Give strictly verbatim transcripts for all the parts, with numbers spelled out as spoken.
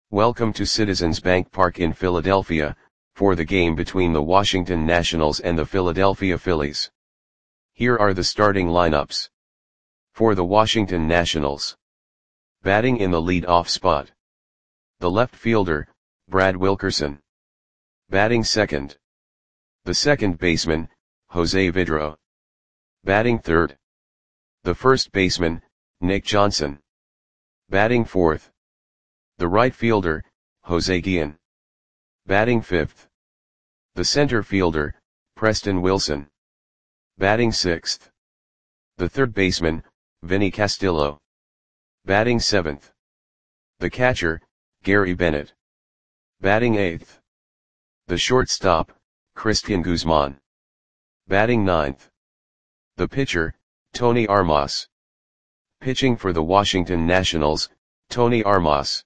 Welcome to Citizens Bank Park in Philadelphia, for the game between the Washington Nationals and the Philadelphia Phillies. Here are the starting lineups. For the Washington Nationals. Batting in the lead-off spot. The left fielder, Brad Wilkerson. Batting second. The second baseman, Jose Vidro. Batting third. The first baseman, Nick Johnson. Batting fourth. The right fielder, Jose Guillen. Batting fifth. The center fielder, Preston Wilson. Batting sixth. The third baseman, Vinny Castillo. Batting seventh. The catcher, Gary Bennett. Batting eighth. The shortstop, Cristian Guzman. Batting ninth. The pitcher, Tony Armas. Pitching for the Washington Nationals, Tony Armas.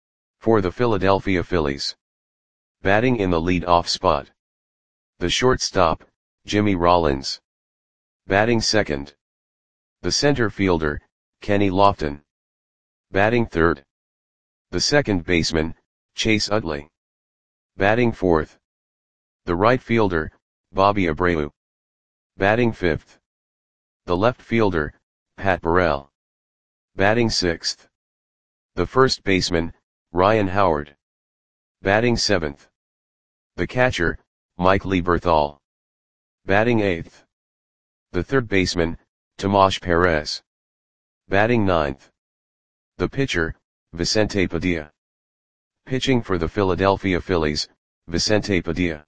For the Philadelphia Phillies. Batting in the lead-off spot. The shortstop, Jimmy Rollins. Batting second. The center fielder, Kenny Lofton. Batting third. The second baseman, Chase Utley. Batting fourth. The right fielder, Bobby Abreu. Batting fifth. The left fielder, Pat Burrell. Batting sixth. The first baseman, Ryan Howard. Batting seventh. The catcher, Mike Lieberthal. Batting eighth. The third baseman, Tomas Perez. Batting ninth. The pitcher, Vicente Padilla. Pitching for the Philadelphia Phillies, Vicente Padilla.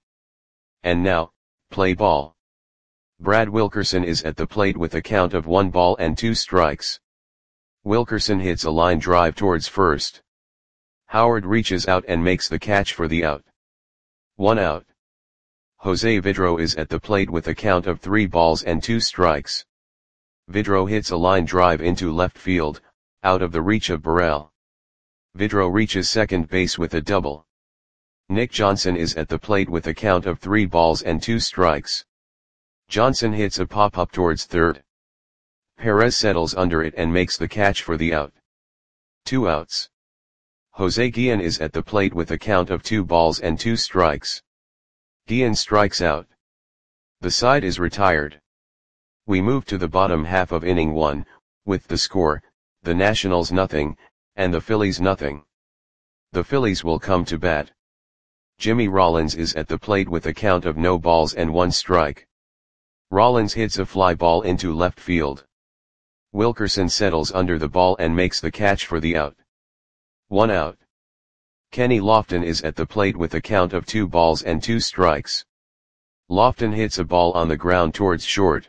And now, play ball. Brad Wilkerson is at the plate with a count of one ball and two strikes. Wilkerson hits a line drive towards first. Howard reaches out and makes the catch for the out. One out. Jose Vidro is at the plate with a count of three balls and two strikes. Vidro hits a line drive into left field, out of the reach of Burrell. Vidro reaches second base with a double. Nick Johnson is at the plate with a count of three balls and two strikes. Johnson hits a pop-up towards third. Perez settles under it and makes the catch for the out. Two outs. Jose Guillen is at the plate with a count of two balls and two strikes. Guillen strikes out. The side is retired. We move to the bottom half of inning one, with the score, the Nationals nothing, and the Phillies nothing. The Phillies will come to bat. Jimmy Rollins is at the plate with a count of no balls and one strike. Rollins hits a fly ball into left field. Wilkerson settles under the ball and makes the catch for the out. One out. Kenny Lofton is at the plate with a count of two balls and two strikes. Lofton hits a ball on the ground towards short.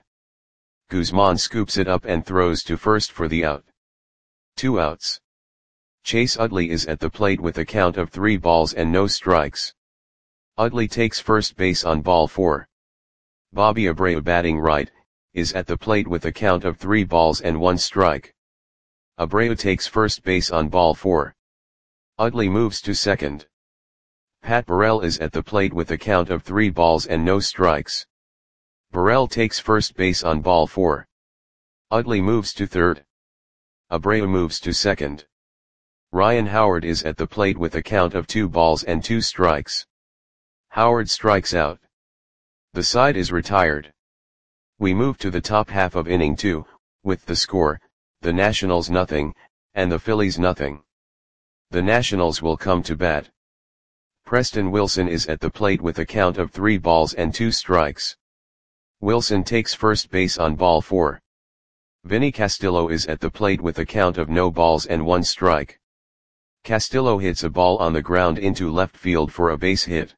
Guzman scoops it up and throws to first for the out. Two outs. Chase Utley is at the plate with a count of three balls and no strikes. Utley takes first base on ball four. Bobby Abreu, batting right, is at the plate with a count of three balls and one strike. Abreu takes first base on ball four. Utley moves to second. Pat Burrell is at the plate with a count of three balls and no strikes. Burrell takes first base on ball four. Utley moves to third. Abreu moves to second. Ryan Howard is at the plate with a count of two balls and two strikes. Howard strikes out. The side is retired. We move to the top half of inning two, with the score, the Nationals nothing, and the Phillies nothing. The Nationals will come to bat. Preston Wilson is at the plate with a count of three balls and two strikes. Wilson takes first base on ball four. Vinny Castillo is at the plate with a count of no balls and one strike. Castillo hits a ball on the ground into left field for a base hit.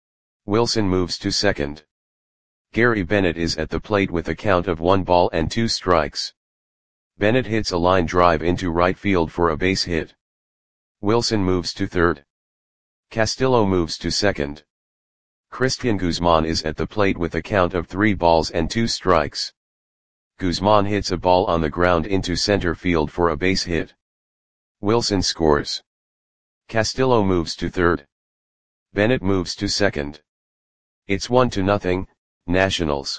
Wilson moves to second. Gary Bennett is at the plate with a count of one ball and two strikes. Bennett hits a line drive into right field for a base hit. Wilson moves to third. Castillo moves to second. Cristian Guzman is at the plate with a count of three balls and two strikes. Guzman hits a ball on the ground into center field for a base hit. Wilson scores. Castillo moves to third. Bennett moves to second. It's one to nothing, Nationals.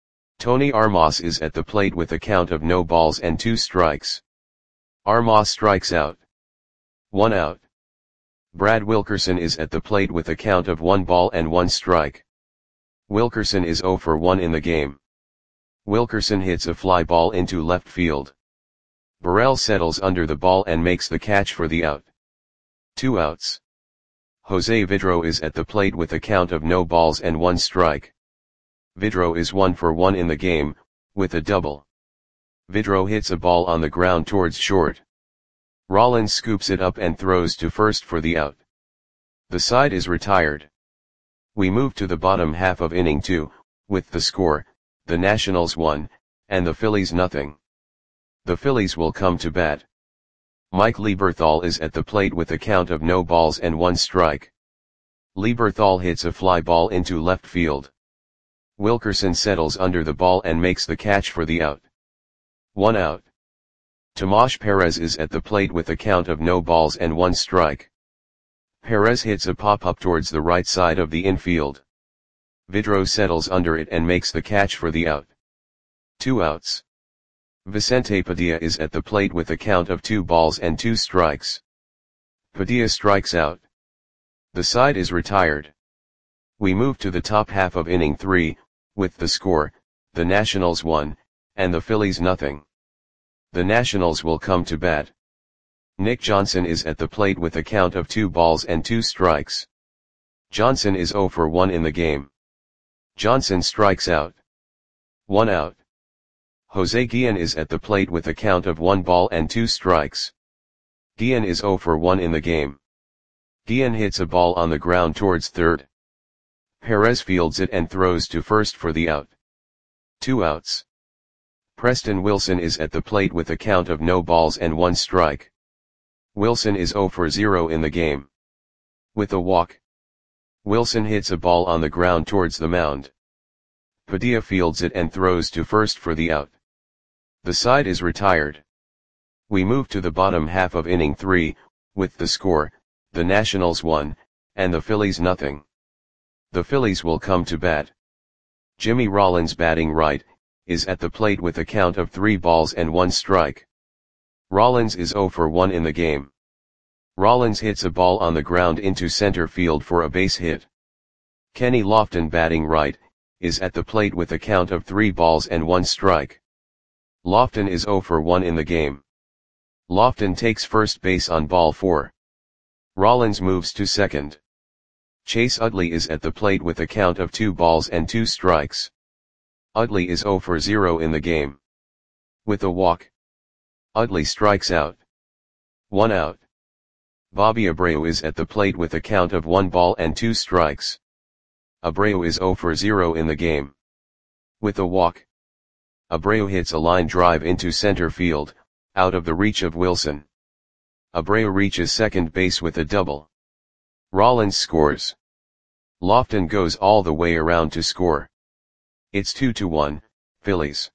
Tony Armas is at the plate with a count of no balls and two strikes. Armas strikes out. One out. Brad Wilkerson is at the plate with a count of one ball and one strike. Wilkerson is zero for one in the game. Wilkerson hits a fly ball into left field. Burrell settles under the ball and makes the catch for the out. Two outs. Jose Vidro is at the plate with a count of no balls and one strike. Vidro is one for one in the game, with a double. Vidro hits a ball on the ground towards short. Rollins scoops it up and throws to first for the out. The side is retired. We move to the bottom half of inning two, with the score, the Nationals one, and the Phillies nothing. The Phillies will come to bat. Mike Lieberthal is at the plate with a count of no balls and one strike. Lieberthal hits a fly ball into left field. Wilkerson settles under the ball and makes the catch for the out. One out. Tomas Perez is at the plate with a count of no balls and one strike. Perez hits a pop-up towards the right side of the infield. Vidro settles under it and makes the catch for the out. Two outs. Vicente Padilla is at the plate with a count of two balls and two strikes. Padilla strikes out. The side is retired. We move to the top half of inning three, with the score, the Nationals one, and the Phillies nothing. The Nationals will come to bat. Nick Johnson is at the plate with a count of two balls and two strikes. Johnson is zero for one in the game. Johnson strikes out. One out. Jose Guillen is at the plate with a count of one ball and two strikes. Guillen is zero for one in the game. Guillen hits a ball on the ground towards third. Perez fields it and throws to first for the out. Two outs. Preston Wilson is at the plate with a count of no balls and one strike. Wilson is zero for zero in the game. With a walk. Wilson hits a ball on the ground towards the mound. Padilla fields it and throws to first for the out. The side is retired. We move to the bottom half of inning three, with the score, the Nationals one, and the Phillies nothing. The Phillies will come to bat. Jimmy Rollins, batting right, is at the plate with a count of three balls and one strike. Rollins is zero for one in the game. Rollins hits a ball on the ground into center field for a base hit. Kenny Lofton, batting right, is at the plate with a count of three balls and one strike. Lofton is zero for one in the game. Lofton takes first base on ball four. Rollins moves to second. Chase Utley is at the plate with a count of two balls and two strikes. Utley is zero for zero in the game. With a walk. Utley strikes out. One out. Bobby Abreu is at the plate with a count of one ball and two strikes. Abreu is zero for zero in the game. With a walk. Abreu hits a line drive into center field, out of the reach of Wilson. Abreu reaches second base with a double. Rollins scores. Lofton goes all the way around to score. It's two to one, Phillies.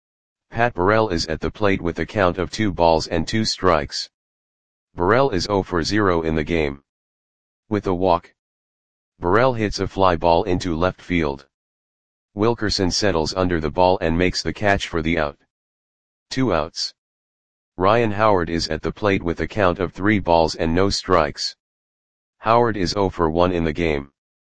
Pat Burrell is at the plate with a count of two balls and two strikes. Burrell is zero for zero in the game. With a walk. Burrell hits a fly ball into left field. Wilkerson settles under the ball and makes the catch for the out. Two outs. Ryan Howard is at the plate with a count of three balls and no strikes. Howard is zero for one in the game.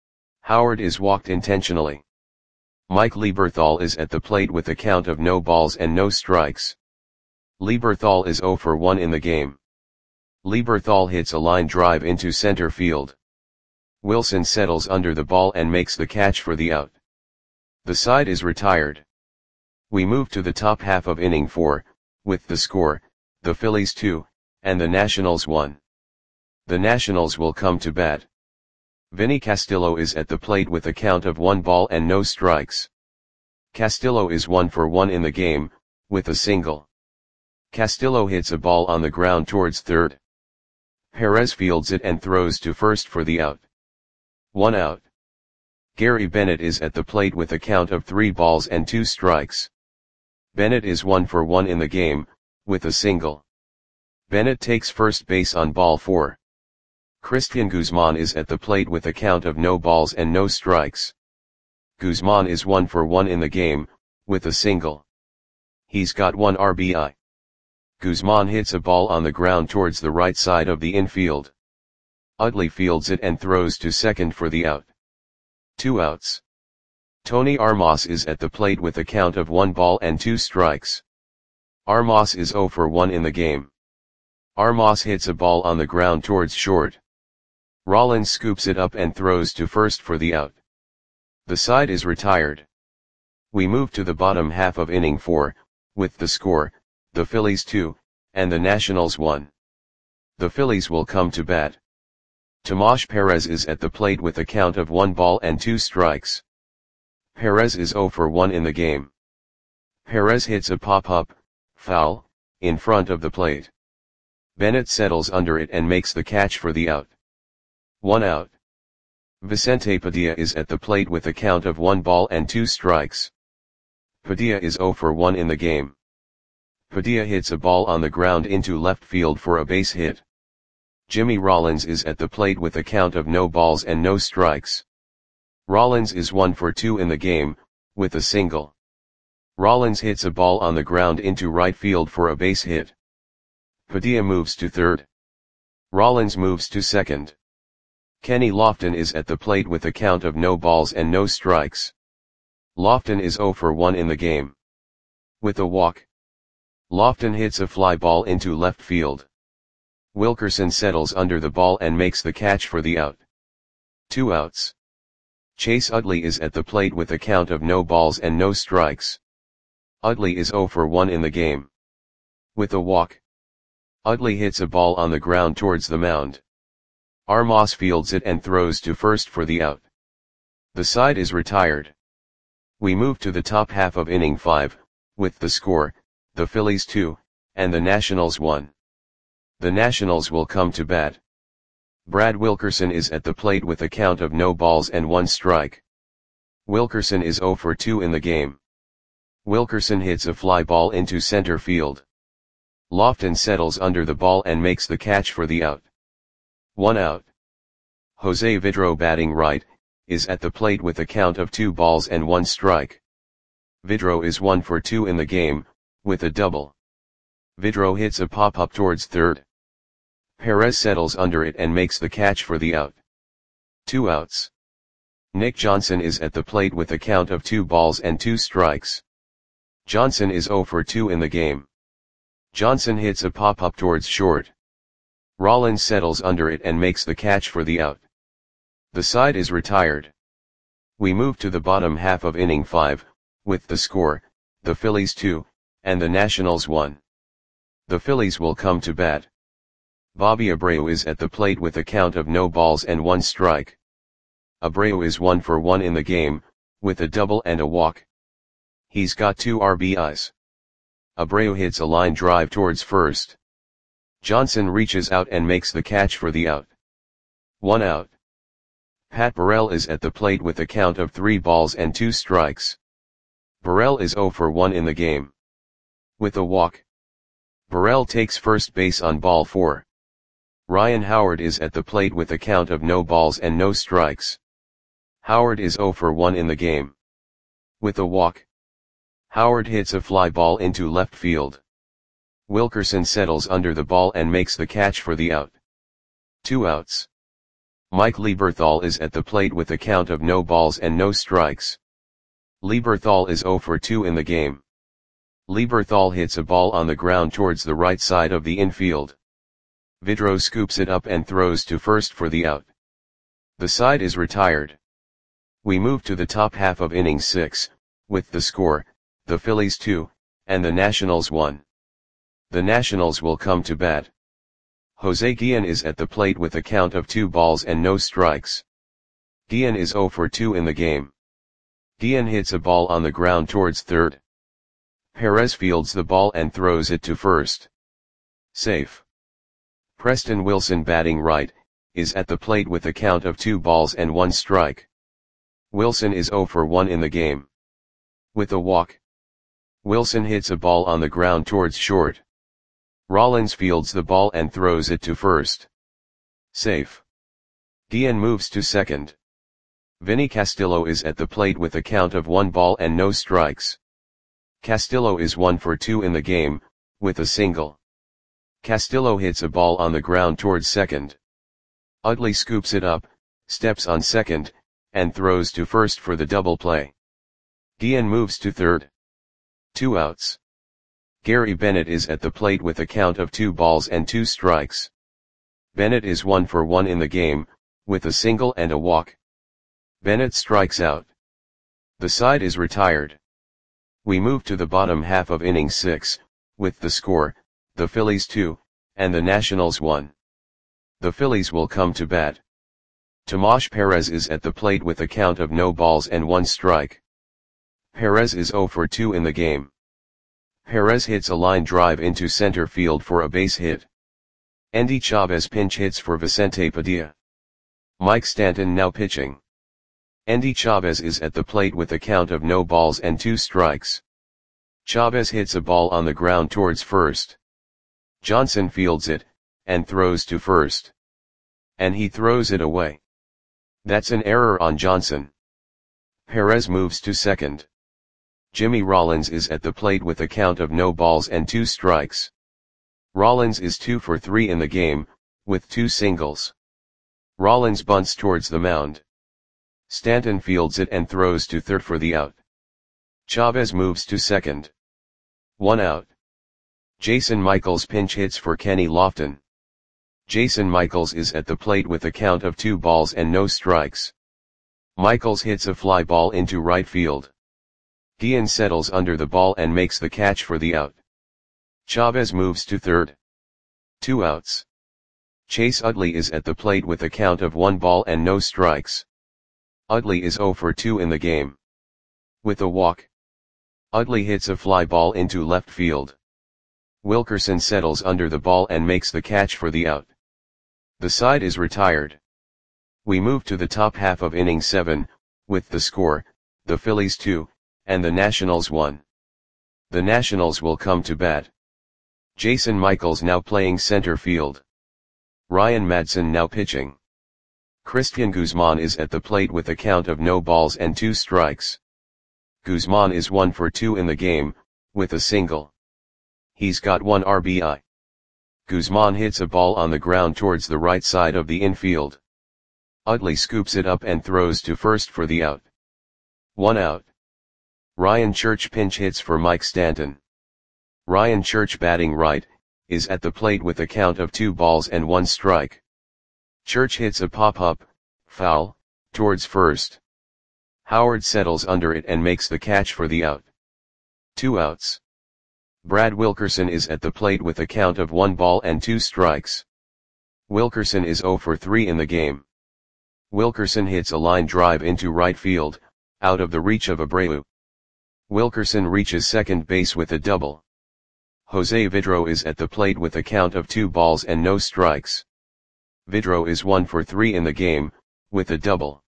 Howard is walked intentionally. Mike Lieberthal is at the plate with a count of no balls and no strikes. Lieberthal is zero for one in the game. Lieberthal hits a line drive into center field. Wilson settles under the ball and makes the catch for the out. The side is retired. We move to the top half of inning four, with the score, the Phillies two, and the Nationals one. The Nationals will come to bat. Vinny Castillo is at the plate with a count of one ball and no strikes. Castillo is one for one in the game, with a single. Castillo hits a ball on the ground towards third. Perez fields it and throws to first for the out. One out. Gary Bennett is at the plate with a count of three balls and two strikes. Bennett is one for one in the game, with a single. Bennett takes first base on ball four. Christian Guzman is at the plate with a count of no balls and no strikes. Guzman is one for one in the game, with a single. He's got one R B I. Guzman hits a ball on the ground towards the right side of the infield. Utley fields it and throws to second for the out. Two outs. Tony Armas is at the plate with a count of one ball and two strikes. Armas is oh for one in the game. Armas hits a ball on the ground towards short. Rollins scoops it up and throws to first for the out. The side is retired. We move to the bottom half of inning four, with the score, the Phillies two, and the Nationals one. The Phillies will come to bat. Tomas Perez is at the plate with a count of one ball and two strikes. Perez is oh for one in the game. Perez hits a pop-up, foul, in front of the plate. Bennett settles under it and makes the catch for the out. One out. Vicente Padilla is at the plate with a count of one ball and two strikes. Padilla is oh for one in the game. Padilla hits a ball on the ground into left field for a base hit. Jimmy Rollins is at the plate with a count of no balls and no strikes. Rollins is one for two in the game, with a single. Rollins hits a ball on the ground into right field for a base hit. Padilla moves to third. Rollins moves to second. Kenny Lofton is at the plate with a count of no balls and no strikes. Lofton is oh for one in the game. With a walk. Lofton hits a fly ball into left field. Wilkerson settles under the ball and makes the catch for the out. Two outs. Chase Utley is at the plate with a count of no balls and no strikes. Utley is oh for one in the game. With a walk. Utley hits a ball on the ground towards the mound. Armas fields it and throws to first for the out. The side is retired. We move to the top half of inning five, with the score, the Phillies two, and the Nationals one. The Nationals will come to bat. Brad Wilkerson is at the plate with a count of no balls and one strike. Wilkerson is oh for two in the game. Wilkerson hits a fly ball into center field. Lofton settles under the ball and makes the catch for the out. One out. Jose Vidro, batting right, is at the plate with a count of two balls and one strike. Vidro is one for two in the game, with a double. Vidro hits a pop-up towards third. Perez settles under it and makes the catch for the out. Two outs. Nick Johnson is at the plate with a count of two balls and two strikes. Johnson is oh for two in the game. Johnson hits a pop-up towards short. Rollins settles under it and makes the catch for the out. The side is retired. We move to the bottom half of inning five, with the score, the Phillies two, and the Nationals one. The Phillies will come to bat. Bobby Abreu is at the plate with a count of no balls and one strike. Abreu is one for one in the game, with a double and a walk. He's got two R B Is. Abreu hits a line drive towards first. Johnson reaches out and makes the catch for the out. One out. Pat Burrell is at the plate with a count of three balls and two strikes. Burrell is oh for one in the game. With a walk. Burrell takes first base on ball four. Ryan Howard is at the plate with a count of no balls and no strikes. Howard is oh for one in the game. With a walk. Howard hits a fly ball into left field. Wilkerson settles under the ball and makes the catch for the out. Two outs. Mike Lieberthal is at the plate with a count of no balls and no strikes. Lieberthal is oh for two in the game. Lieberthal hits a ball on the ground towards the right side of the infield. Vidro scoops it up and throws to first for the out. The side is retired. We move to the top half of inning six, with the score, the Phillies two, and the Nationals one. The Nationals will come to bat. Jose Guillen is at the plate with a count of two balls and no strikes. Guillen is oh for two in the game. Guillen hits a ball on the ground towards third. Perez fields the ball and throws it to first. Safe. Preston Wilson, batting right, is at the plate with a count of two balls and one strike. Wilson is oh for one in the game. With a walk. Wilson hits a ball on the ground towards short. Rollins fields the ball and throws it to first. Safe. Guillen moves to second. Vinny Castillo is at the plate with a count of one ball and no strikes. Castillo is one for two in the game, with a single. Castillo hits a ball on the ground towards second. Utley scoops it up, steps on second, and throws to first for the double play. Guillen moves to third. Two outs. Gary Bennett is at the plate with a count of two balls and two strikes. Bennett is one for one in the game, with a single and a walk. Bennett strikes out. The side is retired. We move to the bottom half of inning six, with the score, the Phillies two, and the Nationals one. The Phillies will come to bat. Tomas Perez is at the plate with a count of no balls and one strike. Perez is oh for two in the game. Perez hits a line drive into center field for a base hit. Endy Chavez pinch hits for Vicente Padilla. Mike Stanton now pitching. Endy Chavez is at the plate with a count of no balls and two strikes. Chavez hits a ball on the ground towards first. Johnson fields it, and throws to first. And he throws it away. That's an error on Johnson. Perez moves to second. Jimmy Rollins is at the plate with a count of no balls and two strikes. Rollins is two for three in the game, with two singles. Rollins bunts towards the mound. Stanton fields it and throws to third for the out. Chavez moves to second. One out. Jason Michaels pinch hits for Kenny Lofton. Jason Michaels is at the plate with a count of two balls and no strikes. Michaels hits a fly ball into right field. Guillen settles under the ball and makes the catch for the out. Chavez moves to third. Two outs. Chase Utley is at the plate with a count of one ball and no strikes. Utley is oh for two in the game. With a walk. Utley hits a fly ball into left field. Wilkerson settles under the ball and makes the catch for the out. The side is retired. We move to the top half of inning seven, with the score, the Phillies two, and the Nationals one. The Nationals will come to bat. Jason Michaels now playing center field. Ryan Madson now pitching. Christian Guzman is at the plate with a count of no balls and two strikes. Guzman is one for two in the game, with a single. He's got one R B I. Guzman hits a ball on the ground towards the right side of the infield. Utley scoops it up and throws to first for the out. One out. Ryan Church pinch hits for Mike Stanton. Ryan Church batting right, is at the plate with a count of two balls and one strike. Church hits a pop-up, foul, towards first. Howard settles under it and makes the catch for the out. Two outs. Brad Wilkerson is at the plate with a count of one ball and two strikes. Wilkerson is oh for three in the game. Wilkerson hits a line drive into right field, out of the reach of Abreu. Wilkerson reaches second base with a double. Jose Vidro is at the plate with a count of two balls and no strikes. Vidro is one for three in the game, with a double.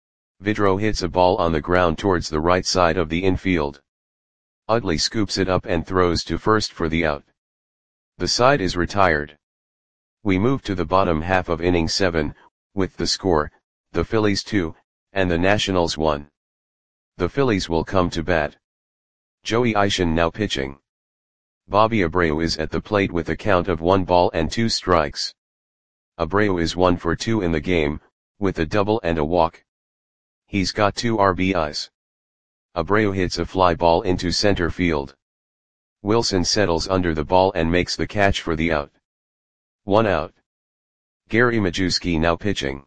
Vidro hits a ball on the ground towards the right side of the infield. Utley scoops it up and throws to first for the out. The side is retired. We move to the bottom half of inning seven, with the score, the Phillies two, and the Nationals one. The Phillies will come to bat. Joey Isham now pitching. Bobby Abreu is at the plate with a count of one ball and two strikes. Abreu is one for two in the game, with a double and a walk. He's got two R B Is. Abreu hits a fly ball into center field. Wilson settles under the ball and makes the catch for the out. One out. Gary Majewski now pitching.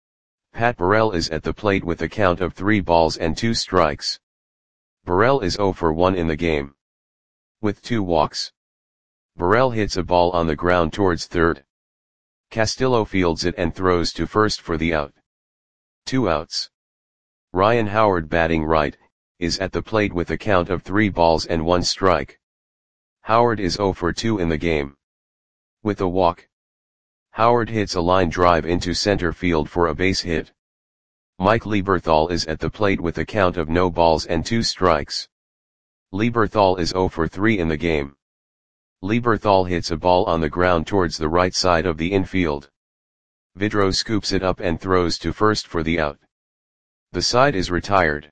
Pat Burrell is at the plate with a count of three balls and two strikes. Burrell is oh for one in the game. With two walks. Burrell hits a ball on the ground towards third. Castillo fields it and throws to first for the out. Two outs. Ryan Howard batting right, is at the plate with a count of three balls and one strike. Howard is oh for two in the game. With a walk. Howard hits a line drive into center field for a base hit. Mike Lieberthal is at the plate with a count of no balls and two strikes. Lieberthal is oh for three in the game. Lieberthal hits a ball on the ground towards the right side of the infield. Vidro scoops it up and throws to first for the out. The side is retired.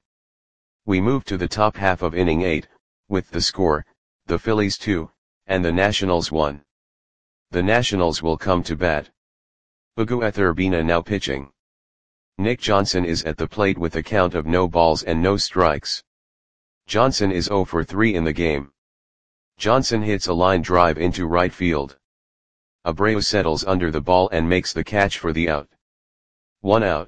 We move to the top half of inning eight, with the score, the Phillies two, and the Nationals one. The Nationals will come to bat. Ugueth Urbina now pitching. Nick Johnson is at the plate with a count of no balls and no strikes. Johnson is zero for three in the game. Johnson hits a line drive into right field. Abreu settles under the ball and makes the catch for the out. One out.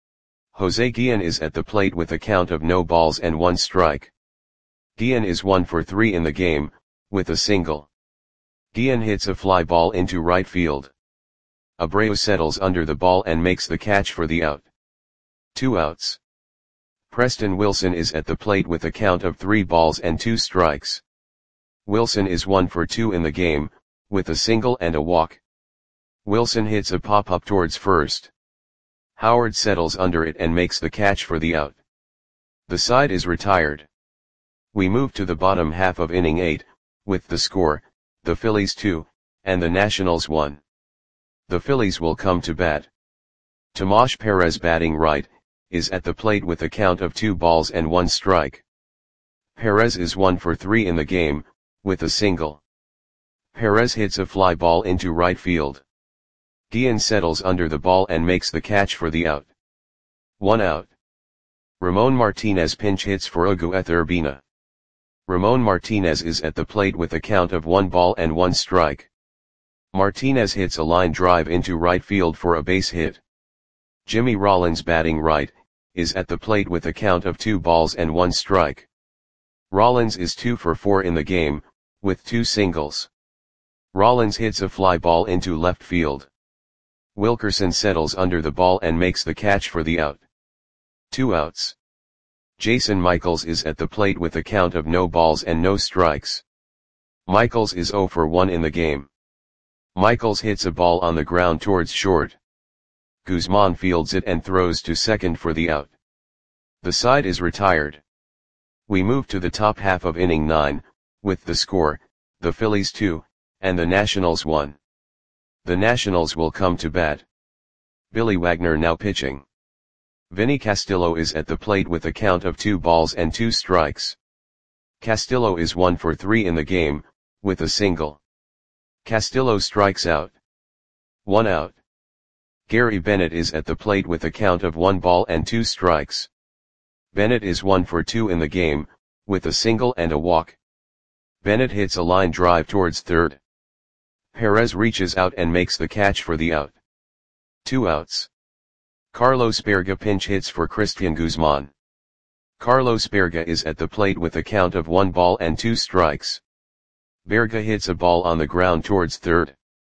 Jose Guillen is at the plate with a count of no balls and one strike. Guillen is one for three in the game, with a single. Guillen hits a fly ball into right field. Abreu settles under the ball and makes the catch for the out. Two outs. Preston Wilson is at the plate with a count of three balls and two strikes. Wilson is one for two in the game, with a single and a walk. Wilson hits a pop-up towards first. Howard settles under it and makes the catch for the out. The side is retired. We move to the bottom half of inning eight, with the score, the Phillies two, and the Nationals one. The Phillies will come to bat. Tomas Perez batting right, is at the plate with a count of two balls and one strike. Perez is one for three in the game, with a single. Perez hits a fly ball into right field. Guillen settles under the ball and makes the catch for the out. One out. Ramon Martinez pinch hits for Ugueth Urbina. Ramon Martinez is at the plate with a count of one ball and one strike. Martinez hits a line drive into right field for a base hit. Jimmy Rollins batting right, is at the plate with a count of two balls and one strike. Rollins is two for four in the game, with two singles. Rollins hits a fly ball into left field. Wilkerson settles under the ball and makes the catch for the out. Two outs. Jason Michaels is at the plate with a count of no balls and no strikes. Michaels is zero for one in the game. Michaels hits a ball on the ground towards short. Guzman fields it and throws to second for the out. The side is retired. We move to the top half of inning nine, with the score, the Phillies two, and the Nationals one. The Nationals will come to bat. Billy Wagner now pitching. Vinny Castillo is at the plate with a count of two balls and two strikes. Castillo is one for three in the game, with a single. Castillo strikes out. One out. Gary Bennett is at the plate with a count of one ball and two strikes. Bennett is one for two in the game, with a single and a walk. Bennett hits a line drive towards third. Perez reaches out and makes the catch for the out. Two outs. Carlos Berga pinch hits for Christian Guzman. Carlos Berga is at the plate with a count of one ball and two strikes. Berga hits a ball on the ground towards third.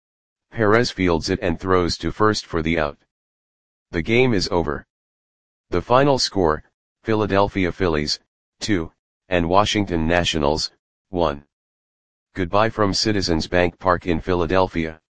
Perez fields it and throws to first for the out. The game is over. The final score, Philadelphia Phillies, two, and Washington Nationals, one. Goodbye from Citizens Bank Park in Philadelphia.